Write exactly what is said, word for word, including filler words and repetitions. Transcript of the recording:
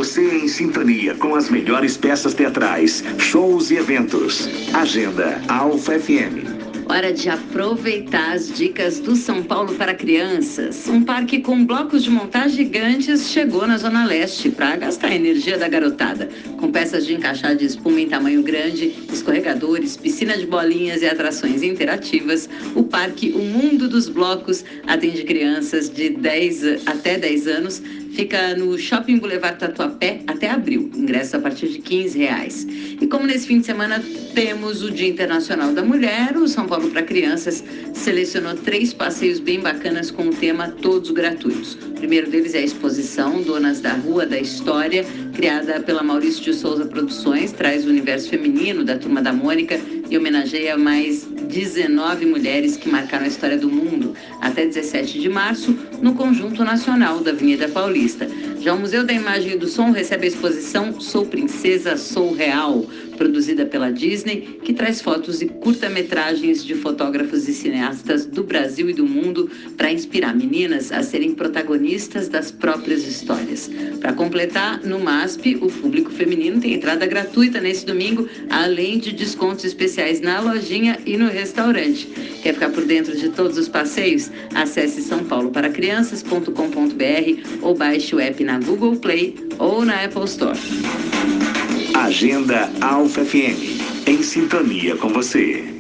Você em sintonia com as melhores peças teatrais, shows e eventos. Agenda Alfa F M. Hora de aproveitar as dicas do São Paulo para crianças. Um parque com blocos de montar gigantes chegou na Zona Leste para gastar a energia da garotada. Com peças de encaixar de espuma em tamanho grande, escorregadores, piscina de bolinhas e atrações interativas, o parque O Mundo dos Blocos atende crianças de dez até dez anos. Fica no Shopping Boulevard Tatuapé até abril. Ingresso a partir de quinze reais. E como nesse fim de semana temos o Dia Internacional da Mulher, o São Paulo para Crianças selecionou três passeios bem bacanas com o tema todos gratuitos. O primeiro deles é a exposição Donas da Rua da História, criada pela Maurício de Souza Produções, traz o universo feminino da Turma da Mônica e homenageia mais dezenove mulheres que marcaram a história do mundo até dezessete de março no Conjunto Nacional da Avenida Paulista. Já o Museu da Imagem e do Som recebe a exposição Sou Princesa, Sou Real, produzida pela Disney, que traz fotos e curta-metragens de fotógrafos e cineastas do Brasil e do mundo para inspirar meninas a serem protagonistas das próprias histórias. Para completar, no MASP, o público feminino tem entrada gratuita nesse domingo, além de descontos especiais na lojinha e no restaurante. Quer ficar por dentro de todos os passeios? Acesse são paulo para crianças ponto com ponto br ou baixe o app na Google Play ou na Apple Store. Agenda Alfa F M, em sintonia com você.